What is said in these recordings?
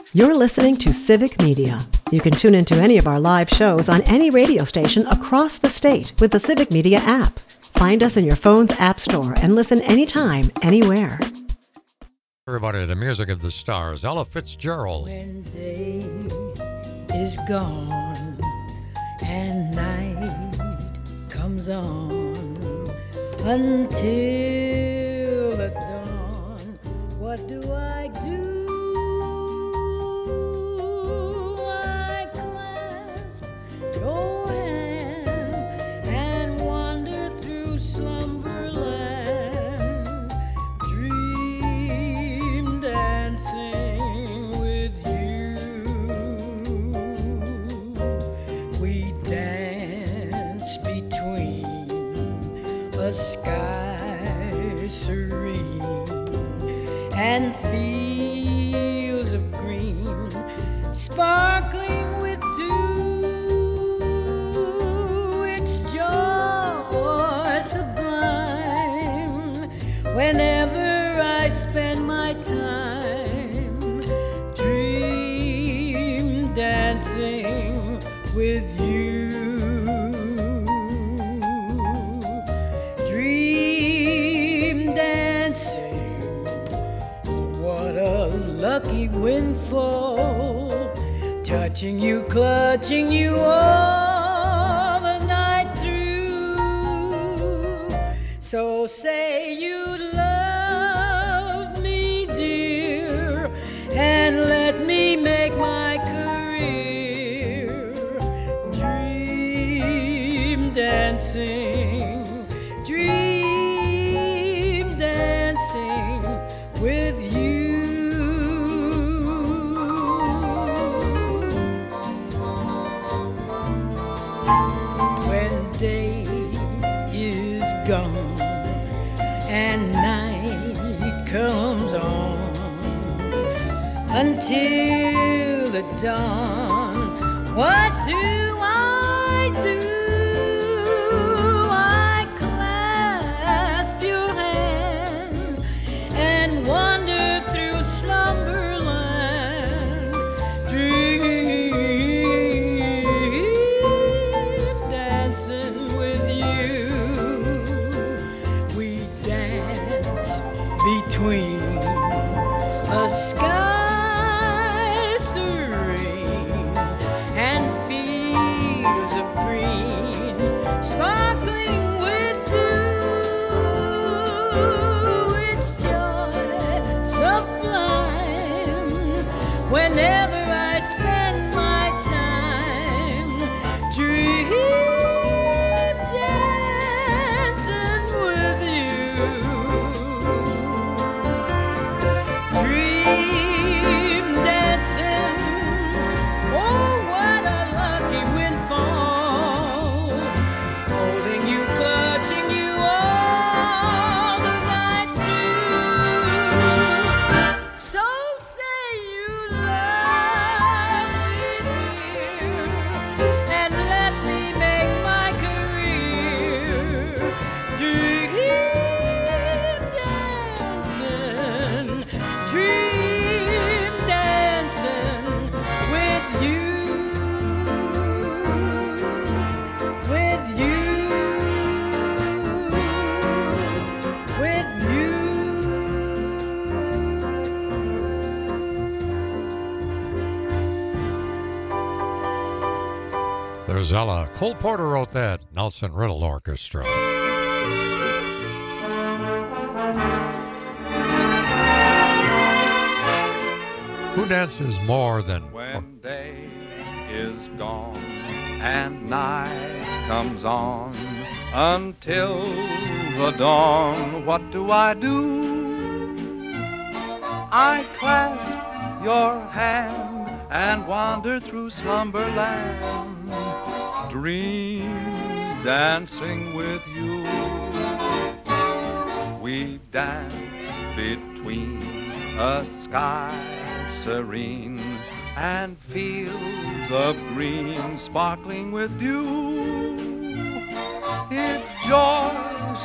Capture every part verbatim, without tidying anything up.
You're listening to Civic Media. You can tune into any of our live shows on any radio station across the state with the Civic Media app. Find us in your phone's app store and listen anytime, anywhere. Everybody, the music of the stars, Ella Fitzgerald. When day is gone and night comes on until the dawn, what do I do? I clasp your hand and wander through slumberland, dream dancing with you. We dance between a sky serene and fields of green sparkling with dew. It's joy sublime whenever I spend my time dream dancing with you. Lucky windfall, touching you, clutching you all the night through. So say you love me, dear, and let me make my career dream dancing, dream dancing with you. Gone and night comes on until the dawn. What do I do? I clasp your hand and wander through slumberland, dream dancing with you. Between a sky serene and fields of green sparkling with dew, it's joy sublime whenever I spend my time dream dancing with you. There's Ella. Cole Porter wrote that. Nelson Riddle Orchestra. Who dances more than... When day is gone and night comes on until the dawn, what do I do? I clasp your hand and wander through slumberland, dream dancing with you. We dance between a sky serene and fields of green sparkling with dew. It's joy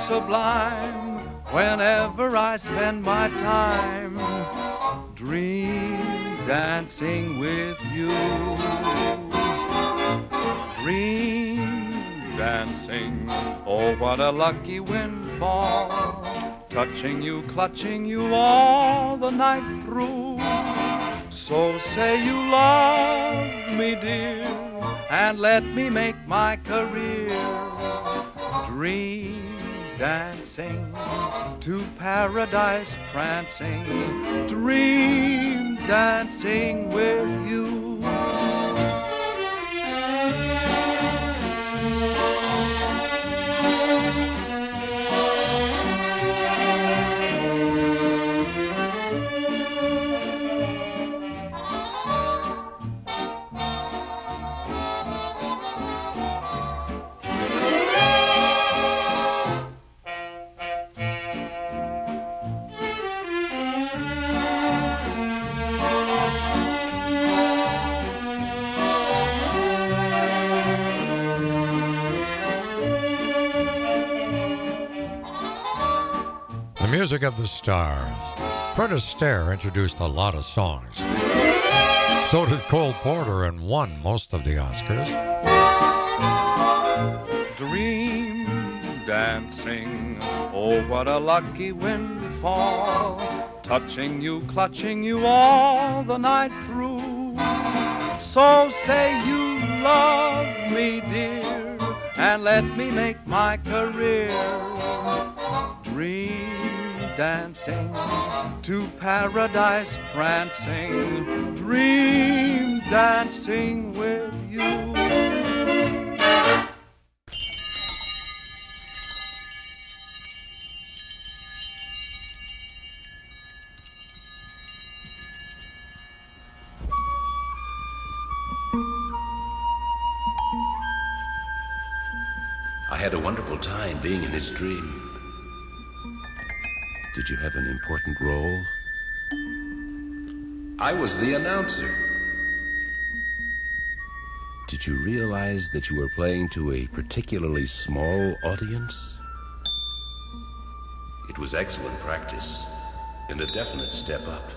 sublime whenever I spend my time dream dancing with you. Dream dancing, oh what a lucky windfall, touching you, clutching you all the night through. So say you love me, dear, and let me make my career dream dancing, to paradise prancing, dream dancing with you. Music of the Stars. Fred Astaire introduced a lot of songs. So did Cole Porter and won most of the Oscars. Dream dancing, oh what a lucky windfall, touching you, clutching you all the night through. So say you love me, dear, and let me make my career dream dancing, to paradise prancing, dream dancing with you. I had a wonderful time being in his dream. Did you have an important role? I was the announcer. Did you realize that you were playing to a particularly small audience? It was excellent practice and a definite step up.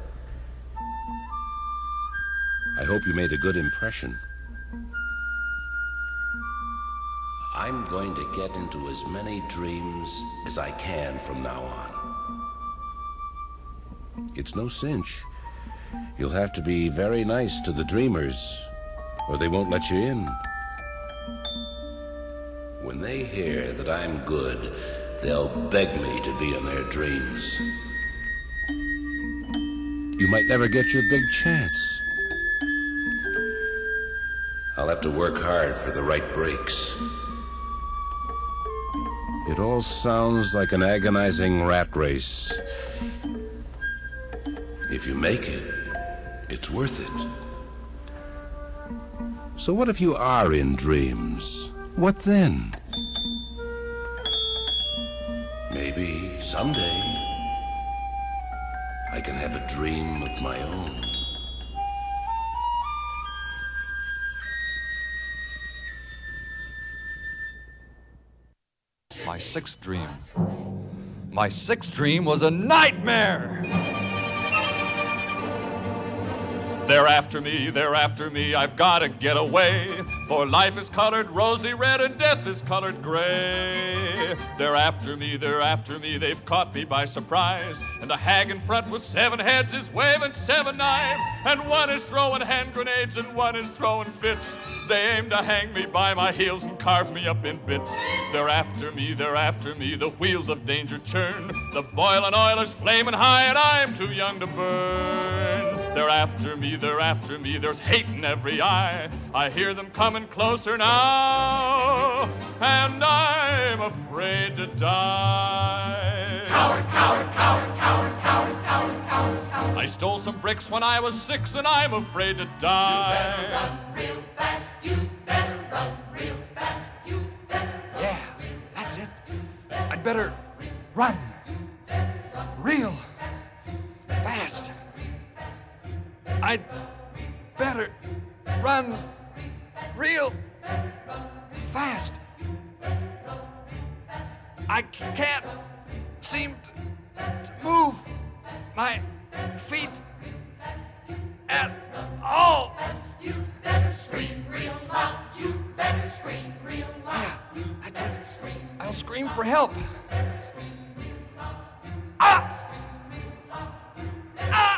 I hope you made a good impression. I'm going to get into as many dreams as I can from now on. It's no cinch. You'll have to be very nice to the dreamers, or they won't let you in. When they hear that I'm good, they'll beg me to be in their dreams. You might never get your big chance. I'll have to work hard for the right breaks. It all sounds like an agonizing rat race. If you make it, it's worth it. So what if you are in dreams? What then? Maybe someday I can have a dream of my own. My sixth dream. My sixth dream was a nightmare! They're after me, they're after me, I've gotta get away. For life is colored rosy red and death is colored gray. They're after me, they're after me, they've caught me by surprise. And a hag in front with seven heads is waving seven knives. And one is throwing hand grenades and one is throwing fits. They aim to hang me by my heels and carve me up in bits. They're after me, they're after me, the wheels of danger churn. The boiling oil is flaming high and I'm too young to burn. They're after me, they're after me, there's hate in every eye. I hear them coming closer now, and I'm afraid to die. Coward, coward, coward, coward, coward, coward, coward, coward. I stole some bricks when I was six, and I'm afraid to die. You better run real fast, you better run real fast, you better run Yeah, real that's it. fast. I'd better run real fast. I'd better run real fast. I can't seem to move my feet for help. Ah! Ah!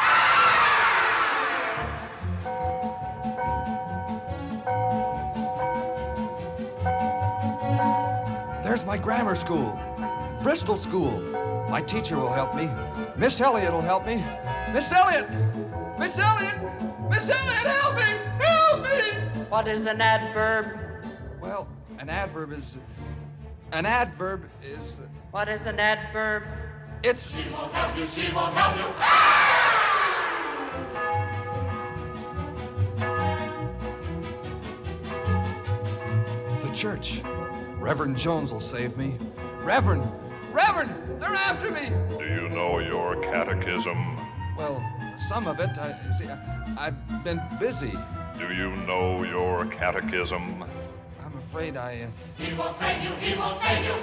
There's my grammar school, Bristol School. My teacher will help me. Miss Elliott will help me. Miss Elliott! Miss Elliott! Miss Elliott, help me! Help me! What is an adverb? Well, an adverb is... An adverb is... What is an adverb? It's... She won't help you, she won't help you. The church. Reverend Jones will save me. Reverend! Reverend! They're after me! Do you know your catechism? Well, some of it. I, see, I, I've been busy. Do you know your catechism? I'm afraid I... Uh... He won't save you, he won't save you.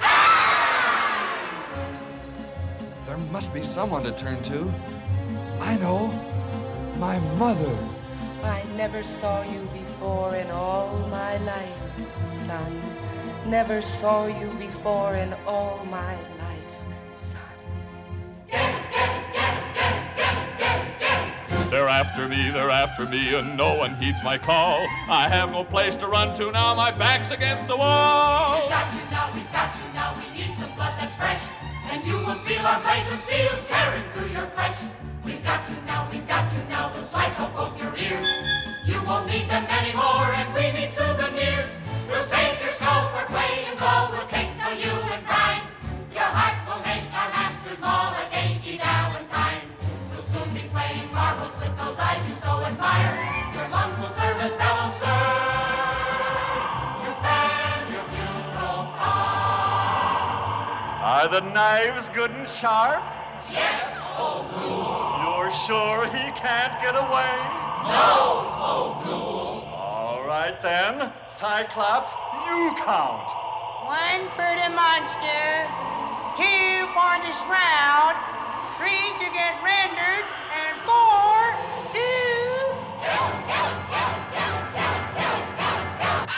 There must be someone to turn to. I know. My mother. I never saw you before in all my life, son. Never saw you before in all my life, son. Get him, get him, get him, get him, get him, get him, get him. They're after me, they're after me, and no one heeds my call. I have no place to run to now, my back's against the wall. We've got you now, we've got you now, we need some blood that's fresh. And you will feel our blades of steel tearing through your flesh. We've got you now, we've got you now, we'll slice off both your ears. You won't need them anymore, and we need souvenirs. We'll save your skull for playing ball, we'll kickle you and grind. Your heart will make our masters maul a dainty Valentine. We'll soon be playing marbles with those eyes you so admire. Your lungs will serve as bellows, sir, to fan your funeral pyre. Are the knives good and sharp? Yes, old ghoul. You're sure he can't get away? No, old ghoul. All right then, Cyclops, you count. One for the monster, two for the shroud, three to get rendered, and four to... Kill him, kill him, kill him, kill him, kill him, kill him, kill him, kill him.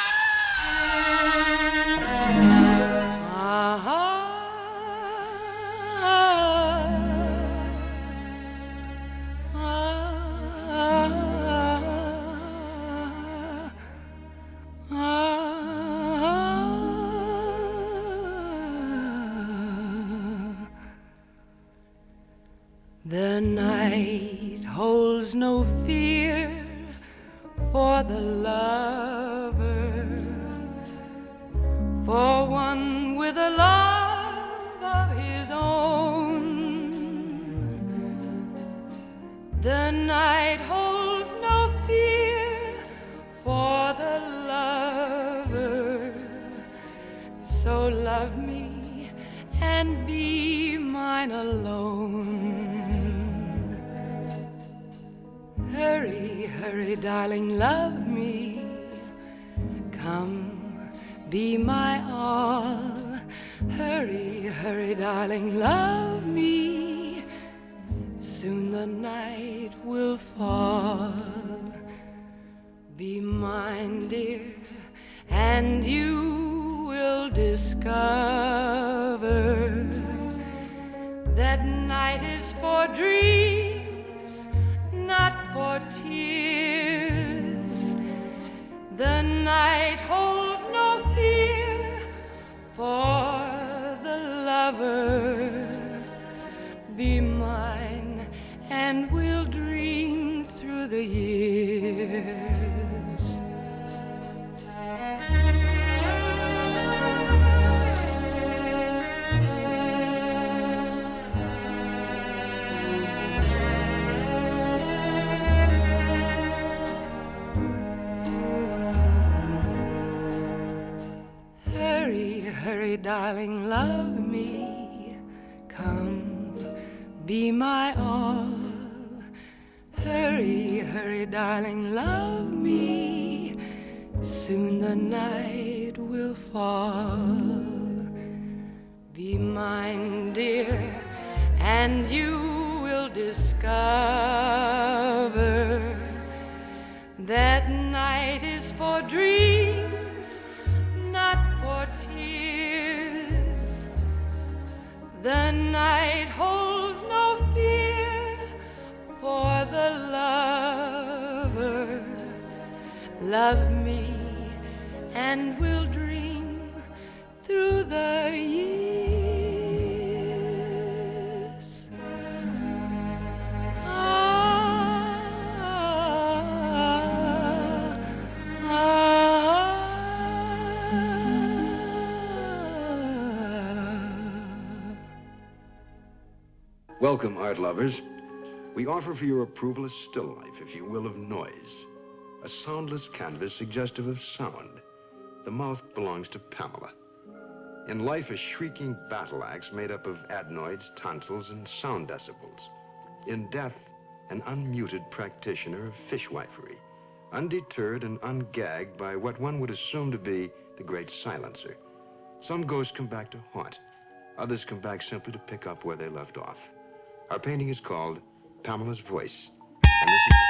The night holds no fear for the lover, for one with a love of his own. The night holds no fear for the lover, so love me and be mine alone. Hurry, hurry, darling, love me. Come, be my all. Hurry, hurry, darling, love me. Soon the night will fall. Be mine, dear, and you will discover that night is for dreams, not for tears. The night holds no fear for the lover. Be mine and we'll dream through the years. Hurry, darling, love me. Come, be my all. Hurry, hurry, darling, love me. Soon the night will fall. Be mine, dear, and you will discover that night is for dreams, not for tears. love me, and we'll dream through the years. Ah, ah, ah. Welcome, art lovers. We offer for your approval a still life, if you will, of noise. A soundless canvas suggestive of sound. The mouth belongs to Pamela. In life, a shrieking battle axe made up of adenoids, tonsils, and sound decibels. In death, an unmuted practitioner of fishwifery, undeterred and ungagged by what one would assume to be the great silencer. Some ghosts come back to haunt. Others come back simply to pick up where they left off. Our painting is called Pamela's Voice. And this is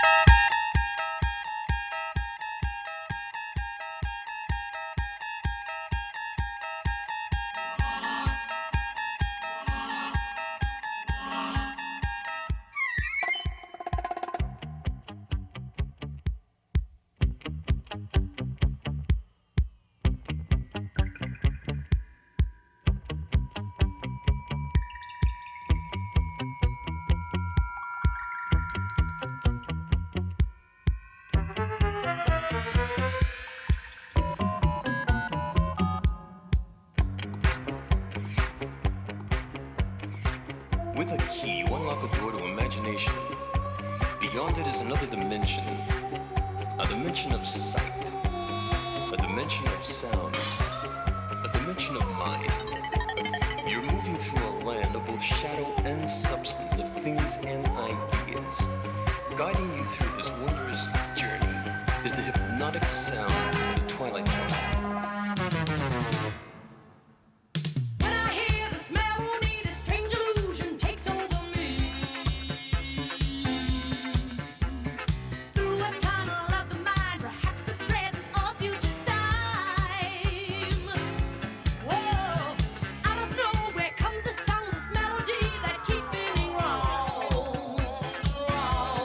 With a key, you unlock a door to imagination. Beyond it is another dimension. A dimension of sight. A dimension of sound. A dimension of mind. You're moving through a land of both shadow and substance, of things and ideas. Guiding you through this wondrous journey is the hypnotic sound of the Twilight Zone.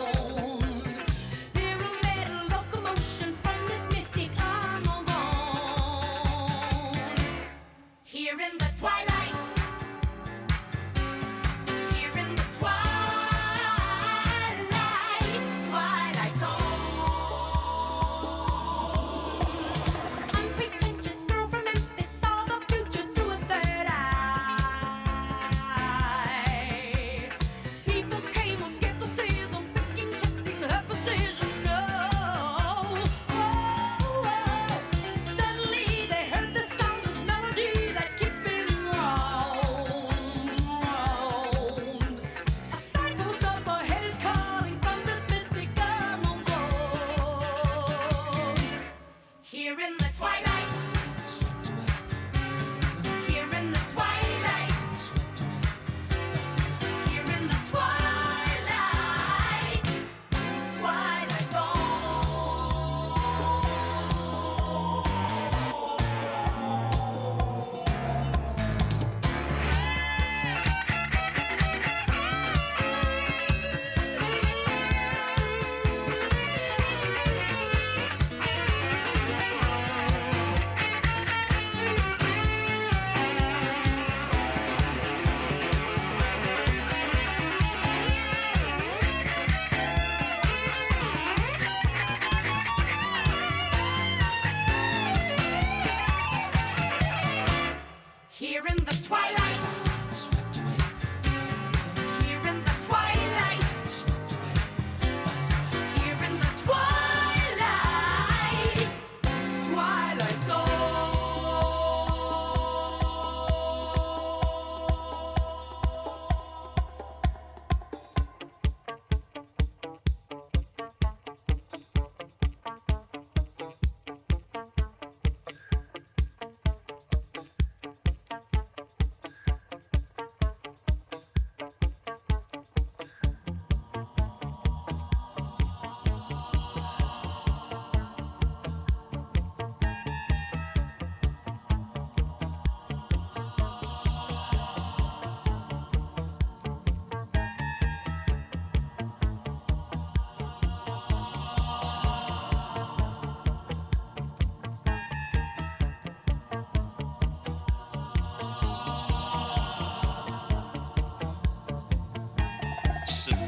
Locomotion from this mystic unknown zone.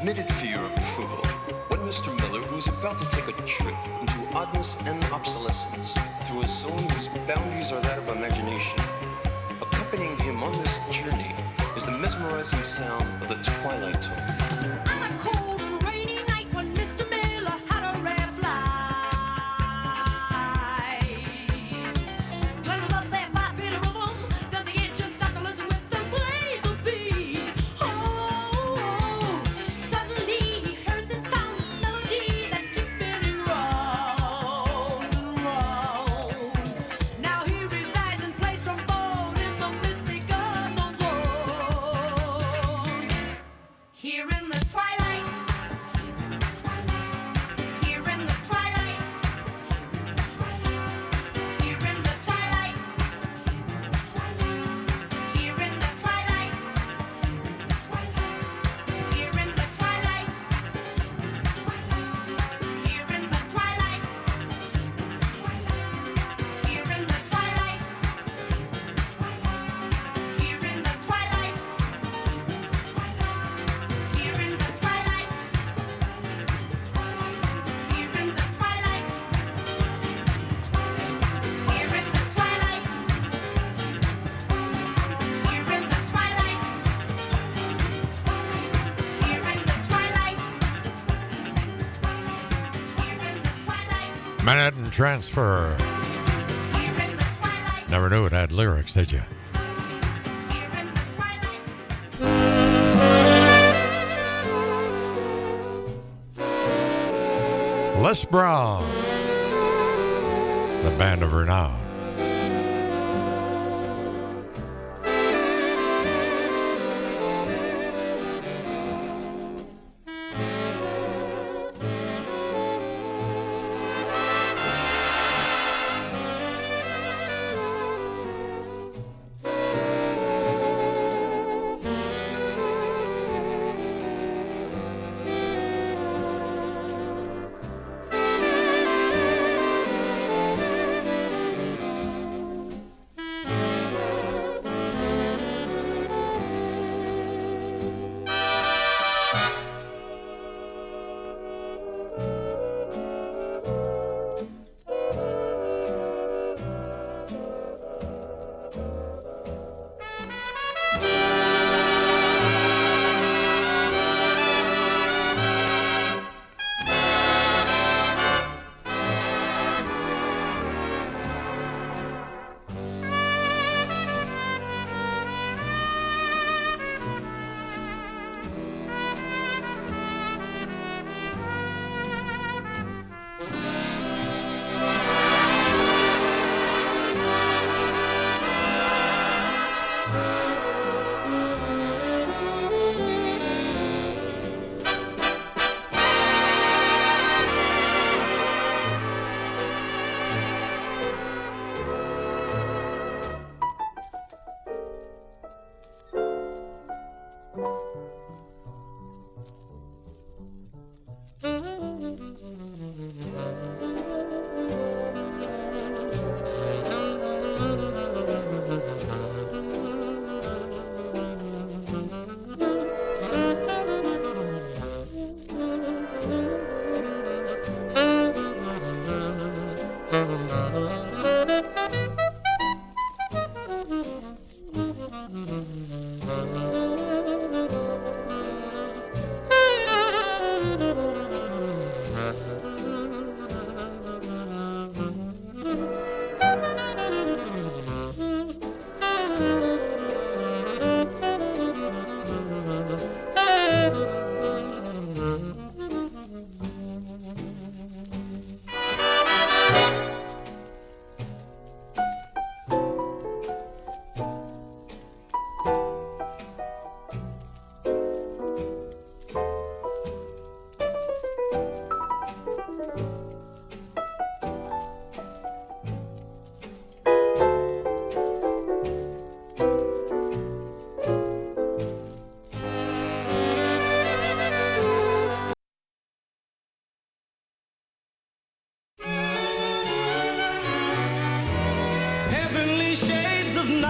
submitted for your approval when Mister Miller, who is about to take a trip into oddness and obsolescence through a zone whose boundaries are that of imagination. Accompanying him on this journey is the mesmerizing sound of the Twilight Tone. On a cold and rainy night when Mister Miller had a rare flight. Glenn was up there by Peter Rhythm, then the engine stopped to listen with them play the beat. Oh, suddenly he heard the sound, this melody that keeps spinning round and round. Now he resides in place trombone in the mystic unknown zone. Here in the twilight, here in the twilight, here in the twilight, here in the twilight, here in the twilight, here in the twilight, here in the twilight, here in the twilight, here in the twilight, here in the twilight, here in the twilight, here in the twilight, here in the twilight, here in the twilight, Manhattan Transfer. here in the twilight, Never knew it had lyrics, did you? here in the twilight. Les Brown, the band of renown.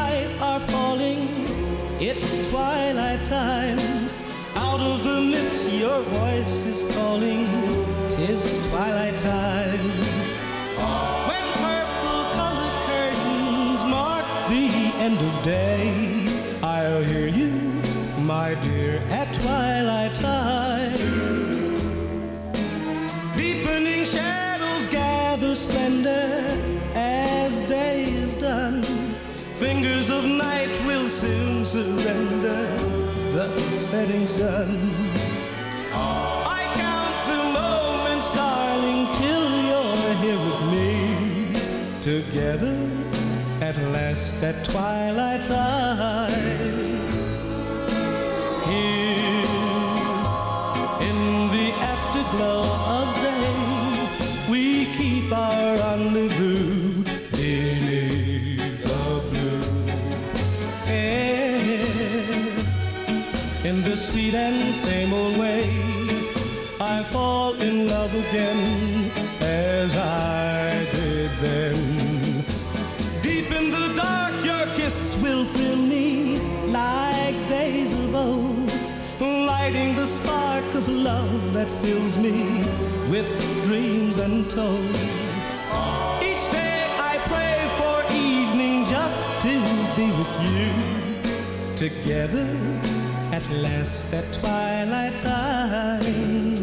It's twilight time. Out of the mist your voice is calling, 'tis twilight time. When purple-colored curtains mark the end of day, I'll hear you, my dear, at twilight time. Deepening shadows gather splendor as day is done. Fingers of night will soon surrender the setting sun. I count the moments, darling, till you're here with me. Together at last at twilight time. Here in the afterglow of day, we keep our rendezvous beneath the blue air. In the sweet and same old way, I fall in love again as I did then. Deep in the dark, your kiss will thrill me like days of old, lighting the spark of love that fills me with dreams untold. Each day I pray for evening just to be with you. Together at last at twilight time.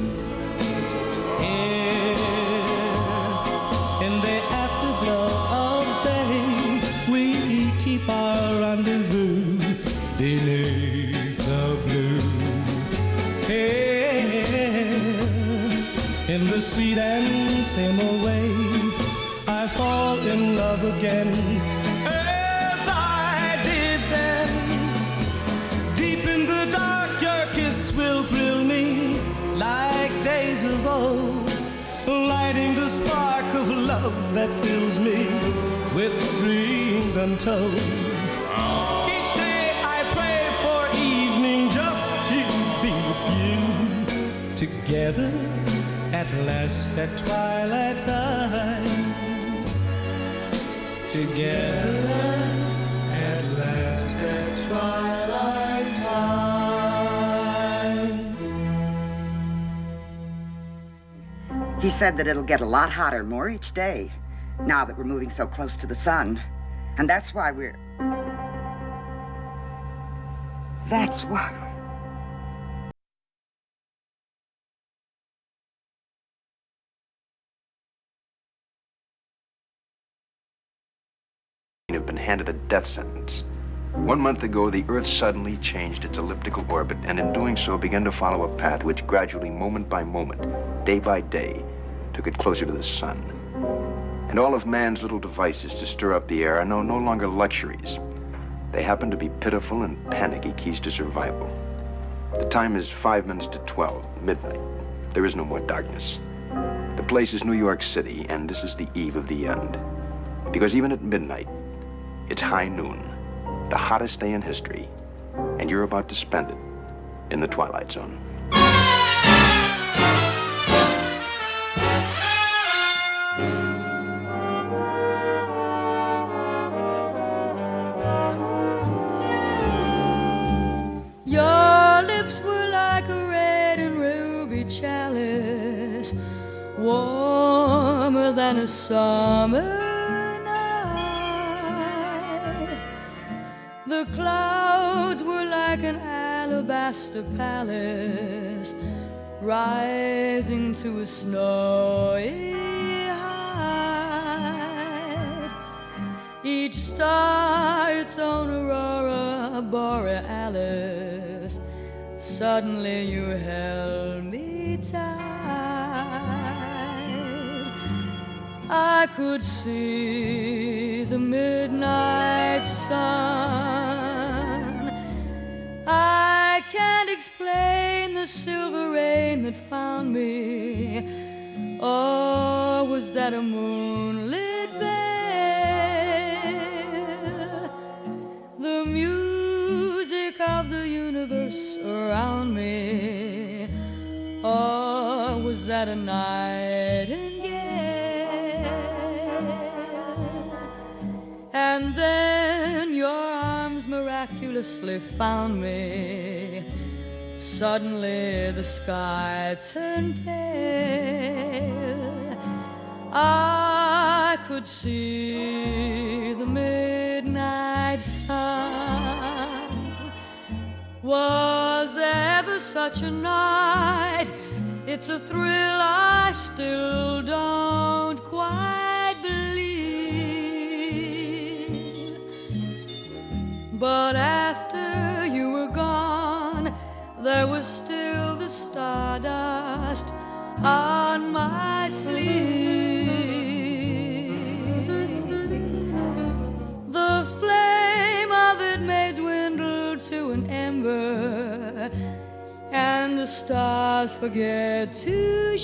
Here in the afterglow of day, we keep our rendezvous beneath the blue. Here in the sweet and same old way, I fall in love again as I did then. Deep in the dark, your kiss will thrill me like days of old, lighting the spark of love that fills me with dreams untold. Each day I pray for evening just to be with you. Together at last at twilight time. Together at last at twilight time. He said that it'll get a lot hotter more each day, now that we're moving so close to the sun. And that's why we're... That's why... have been handed a death sentence. One month ago, the Earth suddenly changed its elliptical orbit, and in doing so began to follow a path which gradually, moment by moment, day by day, took it closer to the sun. And all of man's little devices to stir up the air are now no longer luxuries. They happen to be pitiful and panicky keys to survival. The time is five minutes to twelve, midnight. There is no more darkness. The place is New York City, and this is the eve of the end. Because even at midnight, it's high noon, the hottest day in history, and you're about to spend it in the Twilight Zone. Your lips were like a red and ruby chalice, warmer than a summer. The clouds were like an alabaster palace, rising to a snowy height. Each star its own aurora borealis. Suddenly you held me tight. I could see the midnight sun. I can't explain the silver rain that found me. Or was that a moonlit veil? The music of the universe around me. Or was that a nightingale? And then your arms miraculously found me, Suddenly the sky turned pale. I could see the midnight sun. Was ever such a night? It's a thrill I still don't quite believe. But after you were gone, there was still the stardust on my sleeve. The flame of it may dwindle to an ember, and the stars forget to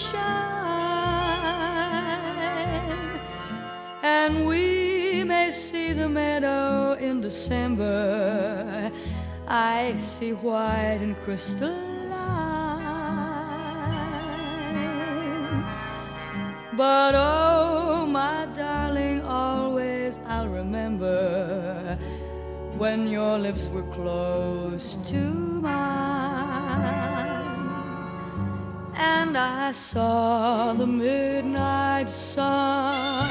shine, and we may see the meadow in December, icy white and crystalline. But oh, my darling, always I'll remember when your lips were close to mine, and I saw the midnight sun.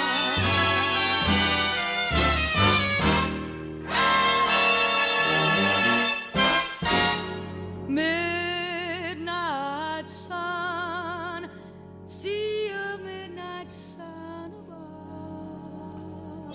Midnight sun, see a midnight sun above.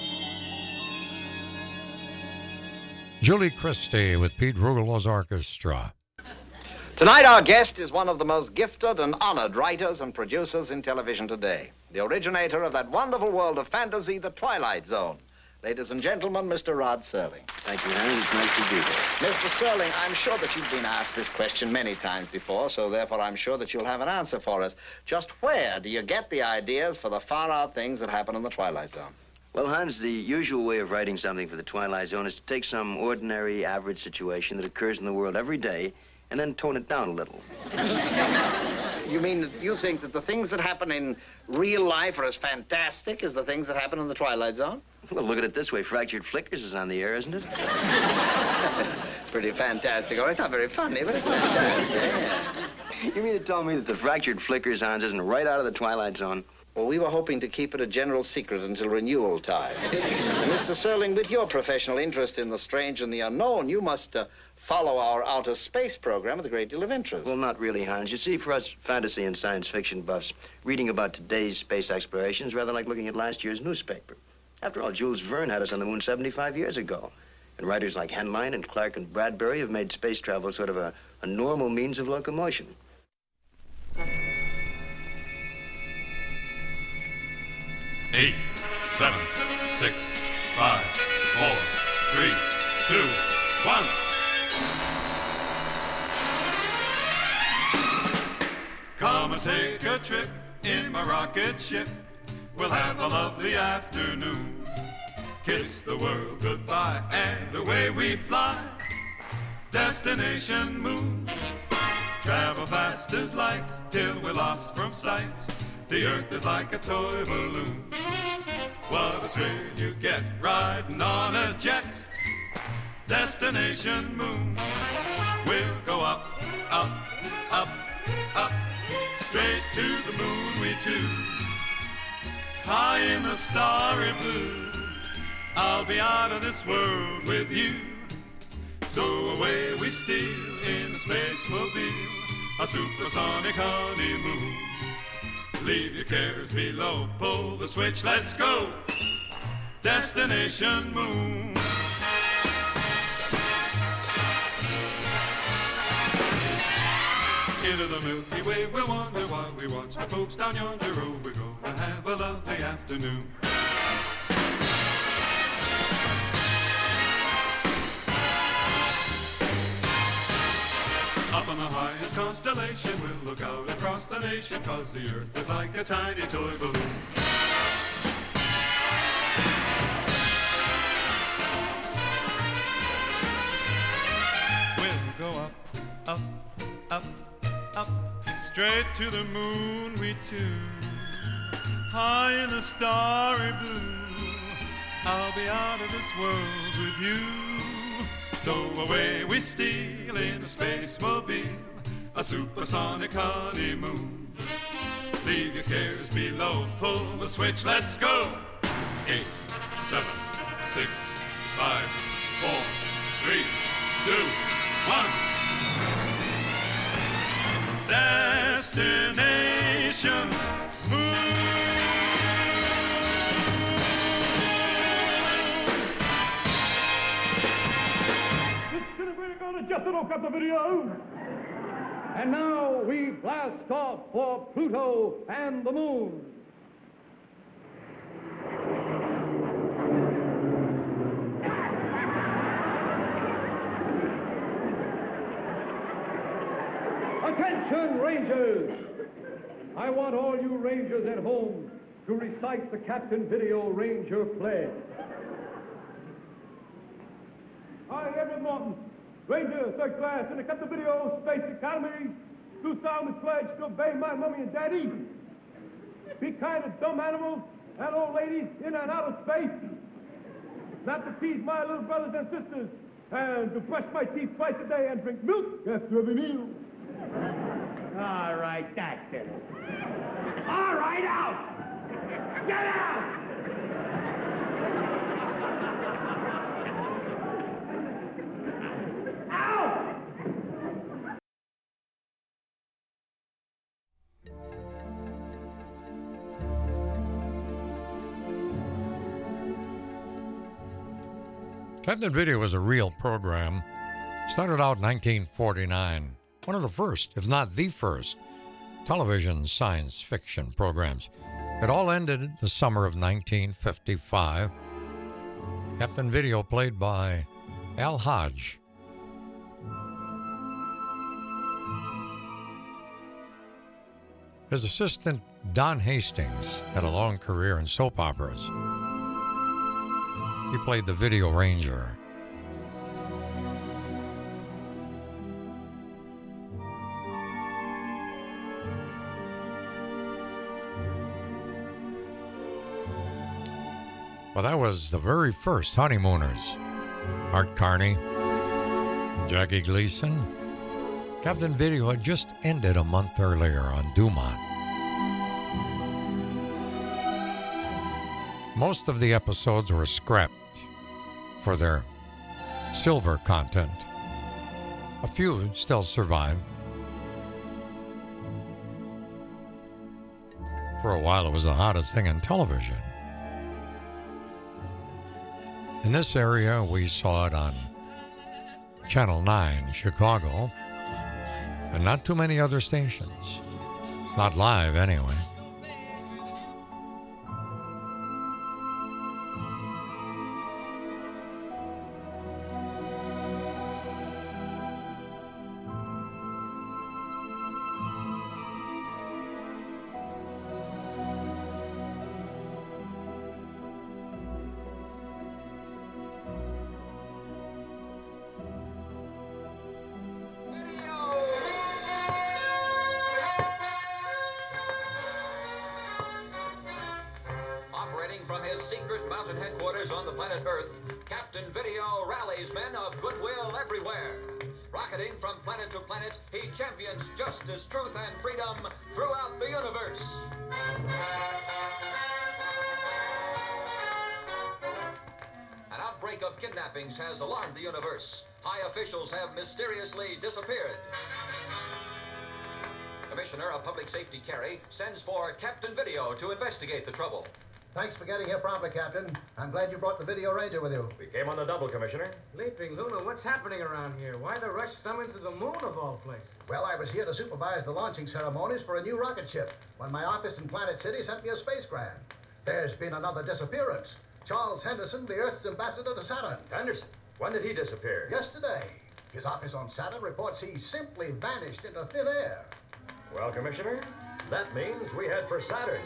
Julie Christie with Pete Rugelo's orchestra. Tonight our guest is one of the most gifted and honored writers and producers in television today. The originator of that wonderful world of fantasy, The Twilight Zone. Ladies and gentlemen, Mister Rod Serling. Thank you, Henry. It's nice to be here. Mister Serling, I'm sure that you've been asked this question many times before, so therefore I'm sure that you'll have an answer for us. Just where do you get the ideas for the far-out things that happen in the Twilight Zone? Well, Hans, the usual way of writing something for the Twilight Zone is to take some ordinary, average situation that occurs in the world every day and then tone it down a little. You mean that you think that the things that happen in real life are as fantastic as the things that happen in the Twilight Zone? Well, look at it this way. Fractured Flickers is on the air, isn't it? It's pretty fantastic. Oh, it's not very funny, but it's fantastic. Yeah. You mean to tell me that the Fractured Flickers, Hans, isn't right out of the Twilight Zone? Well, we were hoping to keep it a general secret until renewal time. Mister Serling, with your professional interest in the strange and the unknown, you must uh, follow our outer space program with a great deal of interest. Well, not really, Hans. You see, for us fantasy and science fiction buffs, reading about today's space exploration is rather like looking at last year's newspaper. After all, Jules Verne had us on the moon seventy-five years ago. And writers like Henlein and Clark and Bradbury have made space travel sort of a, a normal means of locomotion. Eight, seven, six, five, four, three, two, one. Come and take a trip in my rocket ship. We'll have a lovely afternoon. Kiss the world goodbye and away we fly. Destination moon. Travel fast as light till we're lost from sight. The earth is like a toy balloon. What a thrill you get riding on a jet. Destination moon. We'll go up, up, up, up. Straight to the moon we two. High in the starry blue. I'll be out of this world with you. So away we steal in the spacemobile, a supersonic honeymoon. Leave your cares below, pull the switch, let's go. Destination moon. Into the Milky Way we'll wander while we watch the folks down yonder. Oh, we're gonna have a lovely afternoon. Up on the highest constellation, we'll look out across the nation, 'cause the earth is like a tiny toy balloon. We'll go up, up, up, up, straight to the moon we two. High in the starry blue, I'll be out of this world with you. So away we steal in a space-mobile, a supersonic honeymoon. Leave your cares below, pull the switch, let's go. Eight, seven, six, five, four, three, two, one. Destination Moon. We're gonna just look at the video. And now we blast off for Pluto and the moon. Attention, Rangers! I want all you Rangers at home to recite the Captain Video Ranger pledge. I, Edward Morton, Ranger, third class in the Captain Video Space Academy, do solemnly pledge to obey my mommy and daddy, be kind to dumb animals and old ladies in and out of space, not to tease my little brothers and sisters, and to brush my teeth twice a day and drink milk after every meal. All right, that's it. All right, out! Get out! Out! Captain Video was a real program. Started out in nineteen forty-nine. One of the first, if not the first, television science fiction programs. It all ended the summer of nineteen fifty-five. Captain Video, played by Al Hodge. His assistant, Don Hastings, had a long career in soap operas. He played the Video Ranger. Well, that was the very first Honeymooners. Art Carney, Jackie Gleason. Captain Video had just ended a month earlier on Dumont. Most of the episodes were scrapped for their silver content. A few still survive. For a while, it was the hottest thing in television. In this area, we saw it on Channel nine, Chicago, and not too many other stations. Not live, anyway. From his secret mountain headquarters on the planet Earth, Captain Video rallies men of goodwill everywhere. Rocketing from planet to planet, he champions justice, truth, and freedom throughout the universe. An outbreak of kidnappings has alarmed the universe. High officials have mysteriously disappeared. Commissioner of Public Safety Carey sends for Captain Video to investigate the trouble. Thanks for getting here promptly, Captain. I'm glad you brought the Video Ranger with you. We came on the double, Commissioner. Leaping Luna, what's happening around here? Why the rush summons to the moon of all places? Well, I was here to supervise the launching ceremonies for a new rocket ship when my office in Planet City sent me a spacegram. There's been another disappearance. Charles Henderson, the Earth's ambassador to Saturn. Henderson? When did he disappear? Yesterday. His office on Saturn reports he simply vanished into thin air. Well, Commissioner, that means we head for Saturn.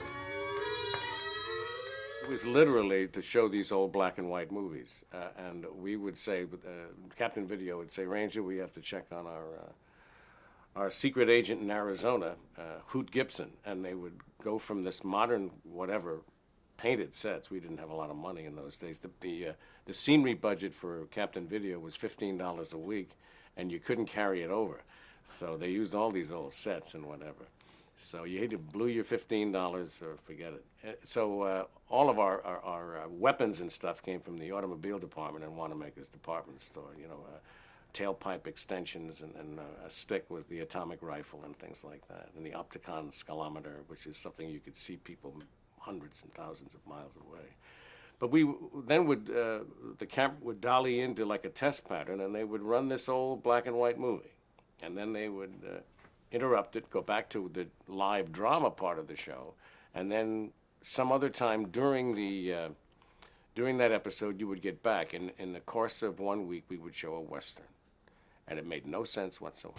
It was literally to show these old black and white movies. Uh, and we would say, uh, Captain Video would say, Ranger, we have to check on our uh, our secret agent in Arizona, uh, Hoot Gibson. And they would go from this modern whatever painted sets. We didn't have a lot of money in those days. The the, uh, the scenery budget for Captain Video was fifteen dollars a week, and you couldn't carry it over. So they used all these old sets and whatever. So you either blew your fifteen dollars or forget it. Uh, So uh, all of our, our, our uh, weapons and stuff came from the automobile department and Wanamaker's department store. You know, uh, tailpipe extensions and, and uh, a stick was the atomic rifle and things like that. And the Opticon scalometer, which is something you could see people hundreds and thousands of miles away. But we w- then would, uh, the camera would dolly into like a test pattern, and they would run this old black and white movie. And then they would uh, interrupt it, go back to the live drama part of the show, and then some other time during the uh, during that episode, you would get back. In, in the course of one week, we would show a Western. And it made no sense whatsoever.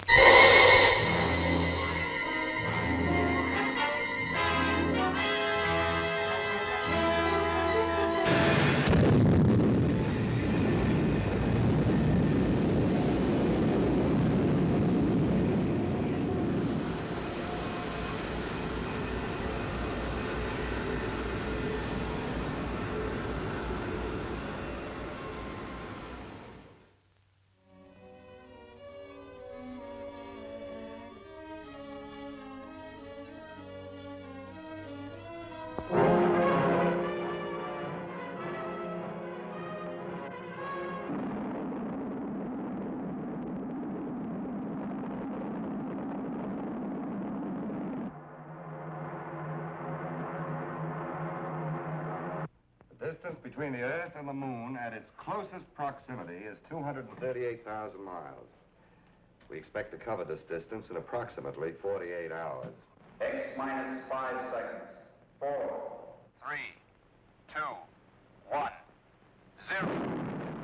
The distance between the Earth and the Moon at its closest proximity is two hundred thirty-eight thousand miles. We expect to cover this distance in approximately forty-eight hours. X minus five seconds. Four, Three, two, one, zero.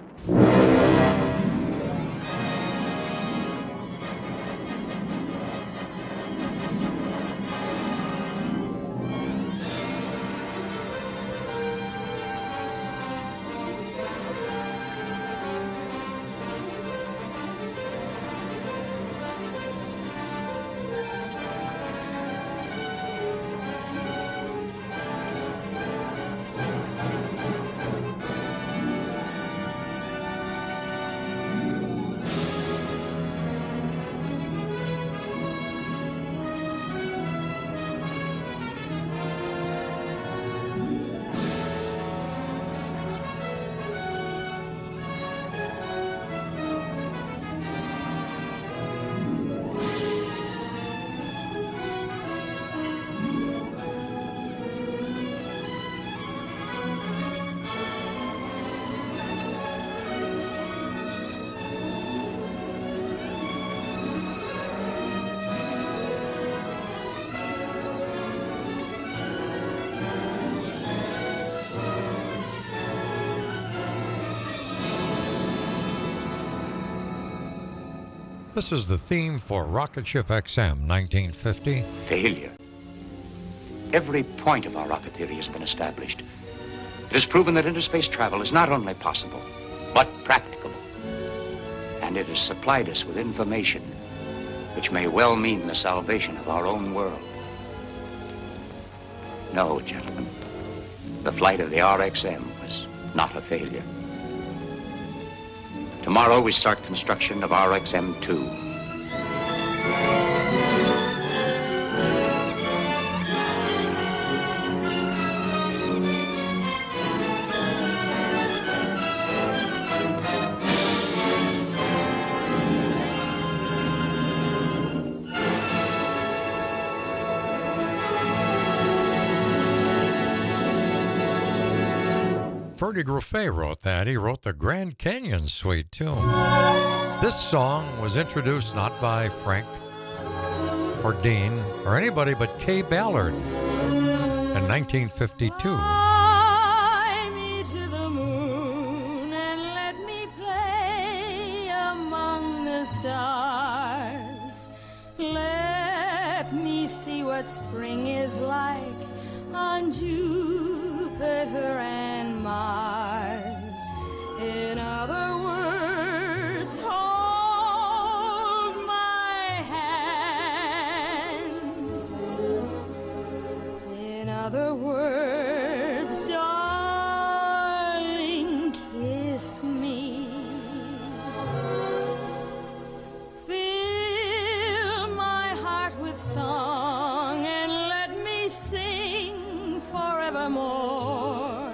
This is the theme for Rocket Ship X M nineteen fifty. Failure. Every point of our rocket theory has been established. It has proven that interspace travel is not only possible, but practicable. And it has supplied us with information which may well mean the salvation of our own world. No, gentlemen, the flight of the R X M was not a failure. Tomorrow we start construction of R X M two. Ferdy Gruffet wrote that. He wrote the Grand Canyon Suite, too. This song was introduced not by Frank or Dean or anybody but Kay Ballard in nineteen fifty-two. Fly me to the moon and let me play among the stars. Let me see what spring is like on Jupiter and Mars. In other words, hold my hand. In other words, don't forevermore.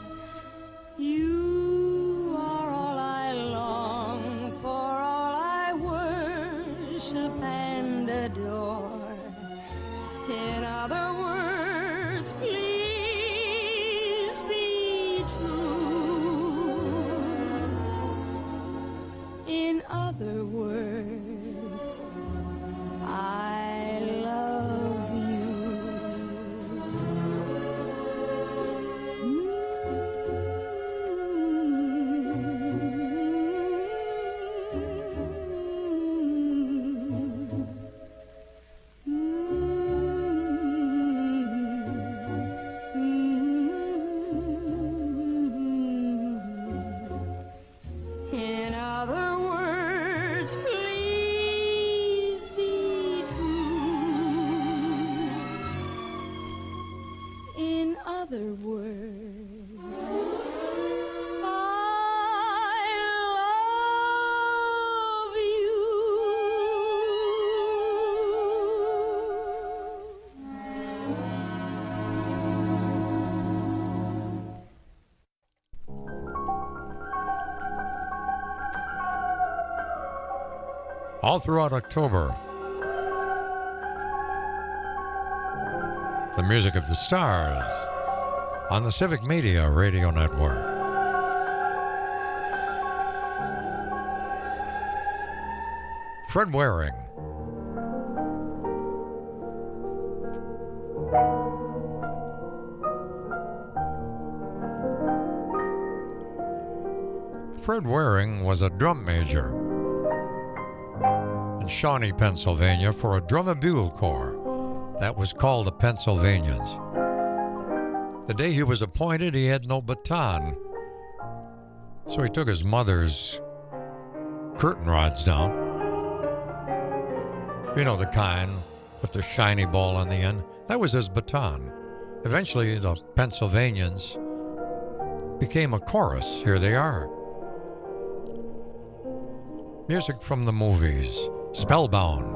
You are all I long for, all I worship and adore. In other words, please be true. In other words, I love you. In other words, please be true. In other words, I love you. All throughout October, the music of the stars on the Civic Media Radio Network. Fred Waring. Fred Waring was a drum major in Shawnee, Pennsylvania, for a Drumabule Corps that was called the Pennsylvanians. The day he was appointed, he had no baton, so he took his mother's curtain rods down. You know, the kind with the shiny ball on the end. That was his baton. Eventually, the Pennsylvanians became a chorus. Here they are. Music from the movies. Spellbound.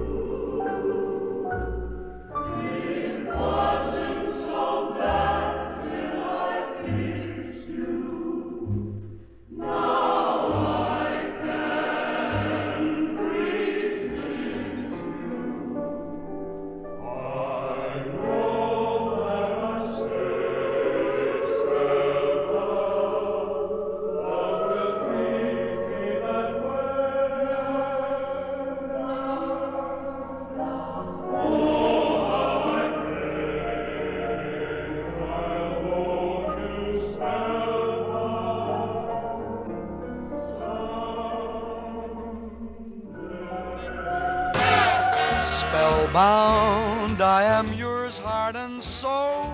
It wasn't so bad. spellbound, I am yours heart and soul.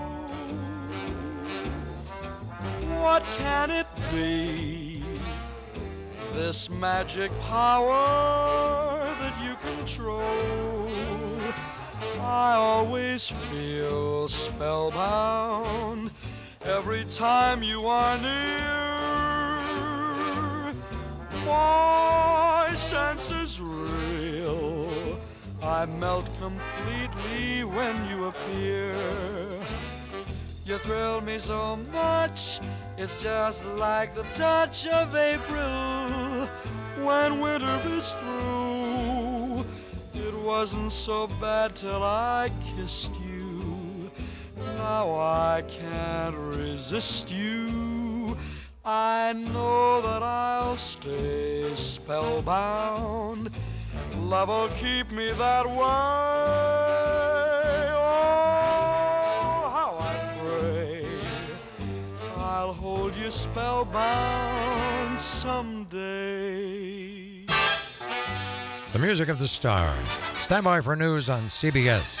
What can it be? This magic power that you control. I always feel spellbound every time you are near. My senses reel, I melt completely when you appear. You thrill me so much, it's just like the touch of April when winter is through. It wasn't so bad till I kissed you. Now I can't resist you. I know that I'll stay spellbound. Love will keep me that way. Oh, how I pray I'll hold you spellbound someday. The music of the stars. Stand by for news on C B S.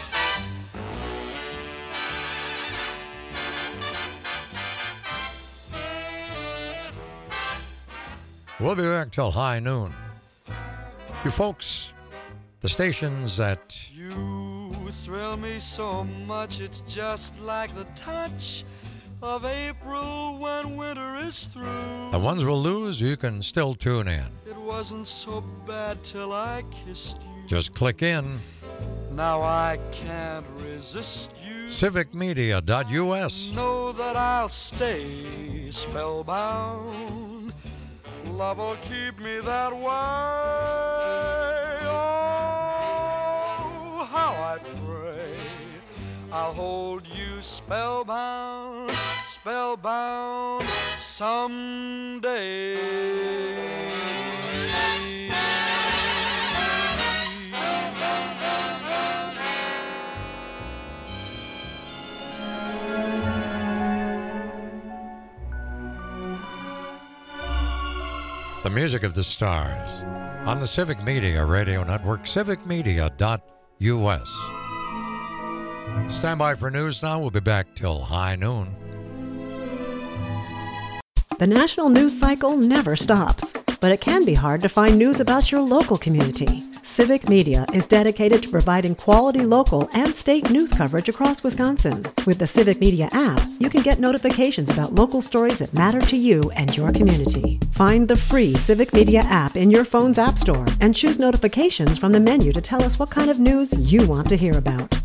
We'll be back till high noon. You folks, the stations that You thrill me so much, it's just like the touch of April when winter is through. the ones we'll lose, you can still tune in. It wasn't so bad till I kissed you. Just click in Now I can't resist you. civic media dot U S. Know that I'll stay spellbound. Love will keep me that way. Oh, how I pray I'll hold you spellbound, spellbound someday. The music of the stars on the Civic Media Radio Network, civic media dot U S. Stand by for news now. We'll be back till high noon. The national news cycle never stops, but it can be hard to find news about your local community. Civic Media is dedicated to providing quality local and state news coverage across Wisconsin. With the Civic Media app, you can get notifications about local stories that matter to you and your community. Find the free Civic Media app in your phone's app store and choose notifications from the menu to tell us what kind of news you want to hear about.